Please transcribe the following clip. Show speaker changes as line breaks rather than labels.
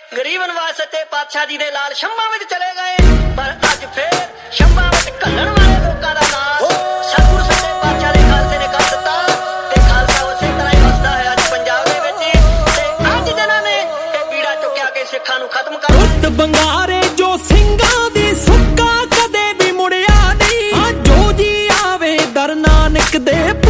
गरीब नवाज सच्चे पातशाह जी दे लाल शम्मा विच चले गए, पर अज फिर शम्मा विच घल्लण वाले लोकां दा नाश सतगुरु सच्चे पातशाह दे खालसे ने कर दित्ता ते खालसा उसे तरह ही वसदा है अज पंजाब दे विच ते अज जिन्हां ने इह पीड़ा चुक्या के सिखां नूं खत्म कर
उत्त बंगारे जो ਸਿੰਘਾਂ ਦੀ ਸੁੱਕਾ कदे भी मुड़िया नहीं, जो जी आवे दर नानक दे